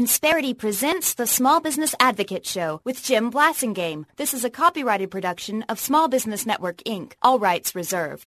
Insperity presents the Small Business Advocate Show with Jim Blasingame. This is a copyrighted production of Small Business Network, Inc. All rights reserved.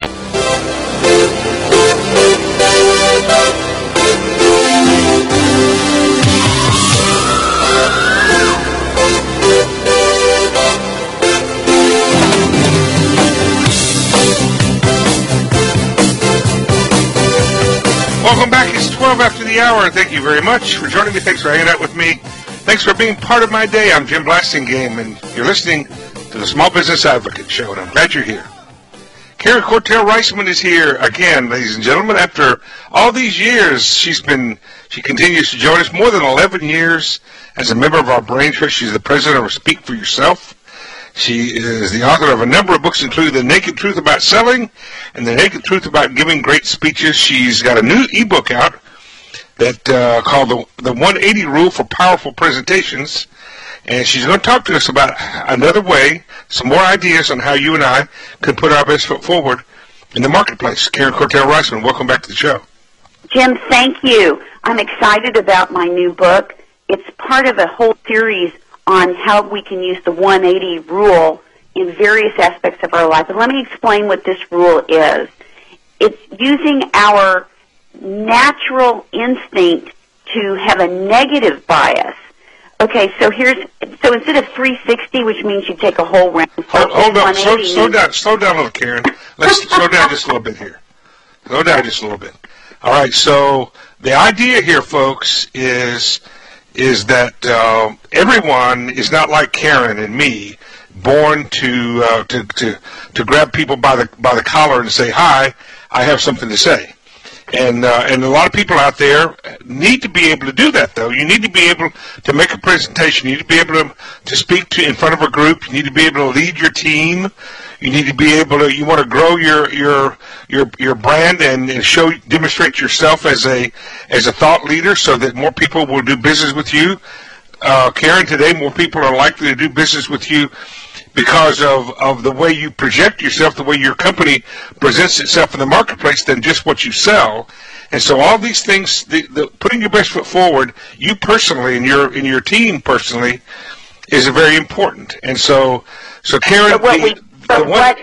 Welcome back. It's 12 after the hour. Thank you very much for joining me. Thanks for hanging out with me. Thanks for being part of my day. I'm Jim Blasingame, and you're listening to the Small Business Advocate Show, and I'm glad you're here. Karen Cortell-Reisman is here again, ladies and gentlemen. After all these years, she continues to join us. More than 11 years as a member of our brain trust. She's the president of Speak for Yourself. She is the author of a number of books, including The Naked Truth About Selling and The Naked Truth About Giving Great Speeches. She's got a new ebook out that called the 180 Rule for Powerful Presentations. And she's going to talk to us about another way, some more ideas on how you and I can put our best foot forward in the marketplace. Karen Cortell-Reisman, welcome back to the show. Jim, thank you. I'm excited about my new book. It's part of a whole series on how we can use the 180 rule in various aspects of our life. And let me explain what this rule is. It's using our natural instinct to have a negative bias. Okay, so instead of 360, which means you take a whole round. Hold on, slow down a little, Karen. Let's slow down just a little bit here. Slow down just a little bit. All right, so the idea here, folks, is that everyone is not like Karen and me, born to grab people by the collar and say, "Hi, I have something to say." And a lot of people out there need to be able to do that, though. You need to be able to make a presentation. You need to be able to speak in front of a group. You need to be able to lead your team. You need to be able to. You want to grow your brand and demonstrate yourself as a thought leader, so that more people will do business with you. Karen, today more people are likely to do business with you because of the way you project yourself, the way your company presents itself in the marketplace, than just what you sell. And so all these things, the putting your best foot forward, you personally and your team personally, is very important. And so Karen, what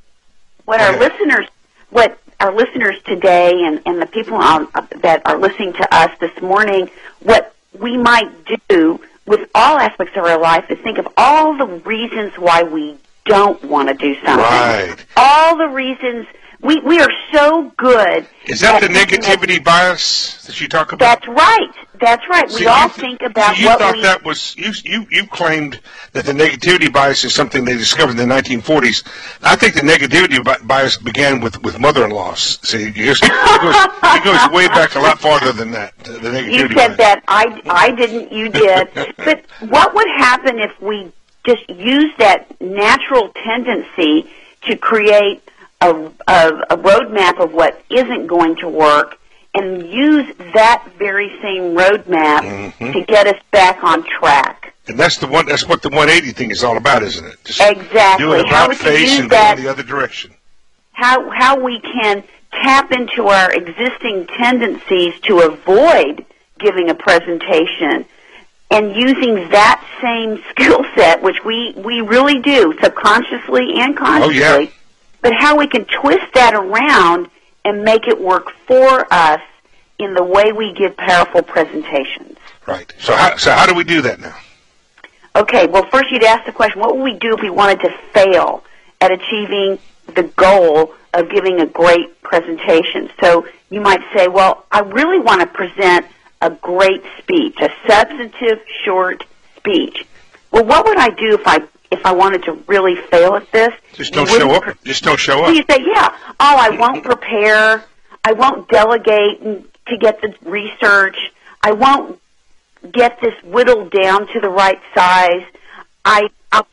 our listeners today and the people that are listening to us this morning, what we might do with all aspects of our life is think of all the reasons why we don't want to do something. Right. All the reasons. We are so good. Is that the negativity bias that you talk about? That's right. See, we all think about you what thought that was you claimed that the negativity bias is something they discovered in the 1940s. I think the negativity bias began with mother-in-laws. See, it goes way back a lot farther than that. The negativity You said bias. that. I didn't. You did. But what would happen if we just used that natural tendency to create a roadmap of what isn't going to work, and use that very same roadmap to get us back on track? And that's what the 180 thing is all about, isn't it? Just exactly. do an about face and go in the other direction. How we can tap into our existing tendencies to avoid giving a presentation, and using that same skill set, which we really do, subconsciously and consciously. Oh, yeah. But how we can twist that around and make it work for us in the way we give powerful presentations. Right. So how do we do that now? Okay, well, first you'd ask the question, what would we do if we wanted to fail at achieving the goal of giving a great presentation? So you might say, well, I really want to present a great speech, a substantive, short speech. Well, what would I do if I wanted to really fail at this? Just don't show up. Just don't show up. So you say, I won't prepare. I won't delegate to get the research. I won't get this whittled down to the right size. I'll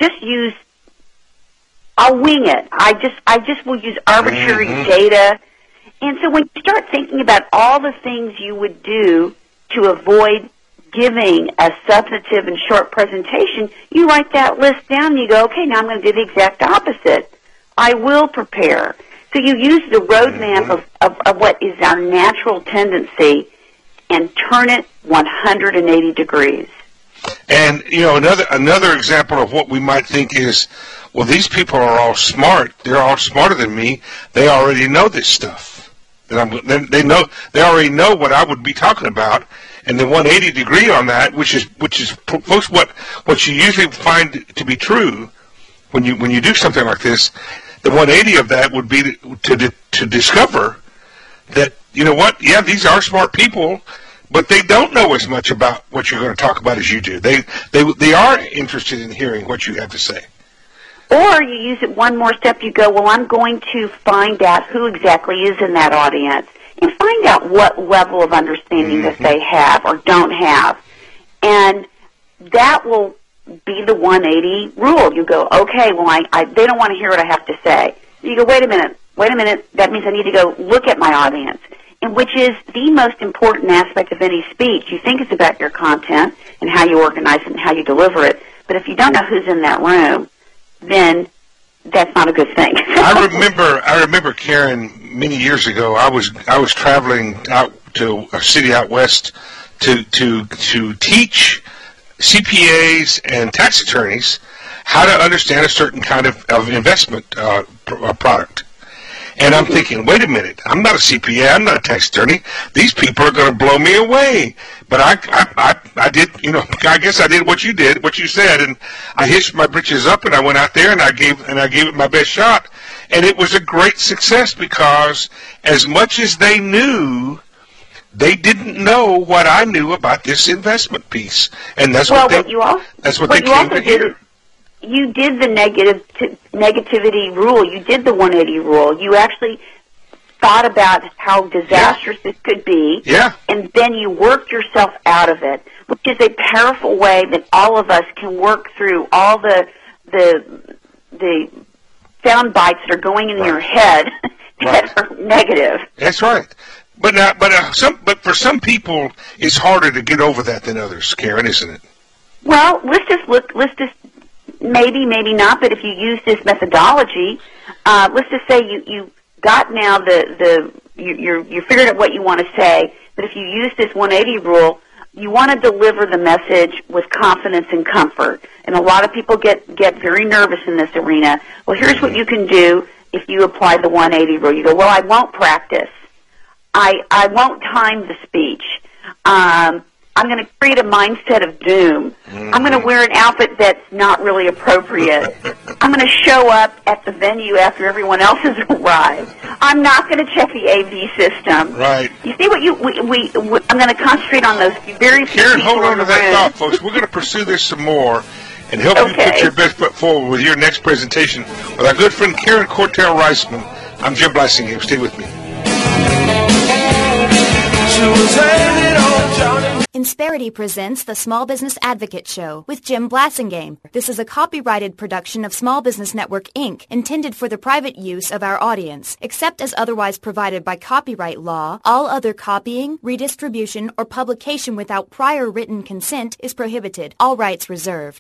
wing it. I just will use arbitrary data. And so when you start thinking about all the things you would do to avoid giving a substantive and short presentation, you write that list down and you go, okay, now I'm going to do the exact opposite. I will prepare. So you use the roadmap of what is our natural tendency and turn it 180 degrees. And, another example of what we might think is, well, these people are all smart. They're all smarter than me. They already know this stuff. They already know what I would be talking about. And the 180 degree on that, which is folks, what you usually find to be true when you do something like this, the 180 of that would be to discover that, yeah, these are smart people, but they don't know as much about what you're going to talk about as you do. They are interested in hearing what you have to say. Or you use it one more step. You go, well, I'm going to find out who exactly is in that audience and find out what level of understanding that they have or don't have. And that will be the 180 rule. You go, okay, well, they don't want to hear what I have to say. You go, wait a minute, that means I need to go look at my audience, and which is the most important aspect of any speech. You think it's about your content and how you organize it and how you deliver it, but if you don't know who's in that room, then that's not a good thing. I remember, Karen, many years ago, I was traveling out to a city out west to teach CPAs and tax attorneys how to understand a certain kind of investment product. And I'm thinking, wait a minute, I'm not a CPA, I'm not a tax attorney. These people are going to blow me away. But I did, I guess I did what you said, and I hitched my britches up and I went out there and I gave it my best shot. And it was a great success because as much as they knew, they didn't know what I knew about this investment piece. And that's what they came to hear. You did the negativity rule. You did the 180 rule. You actually thought about how disastrous it could be, and then you worked yourself out of it, which is a powerful way that all of us can work through all the sound bites that are going in your head that are negative. That's right. But for some people, it's harder to get over that than others, Karen, isn't it? Well, let's just maybe not, but if you use this methodology, let's just say you got now you figured out what you want to say, but if you use this 180 rule, you want to deliver the message with confidence and comfort. And a lot of people get very nervous in this arena. Well, here's what you can do if you apply the 180 rule. You go, well, I won't practice. I won't time the speech. I'm going to create a mindset of doom. I'm going to wear an outfit that's not really appropriate. I'm going to show up at the venue after everyone else has arrived. I'm not going to check the AV system. Right. You see what I'm going to concentrate on those very few Karen, people hold on to that room. thought, folks. We're going to pursue this some more and help you put your best foot forward with your next presentation with our good friend Karen Cortell Reisman. I'm Jim Blasingame. Stay with me. Insperity presents the Small Business Advocate Show with Jim Blasingame. This is a copyrighted production of Small Business Network, Inc., intended for the private use of our audience. Except as otherwise provided by copyright law, all other copying, redistribution, or publication without prior written consent is prohibited. All rights reserved.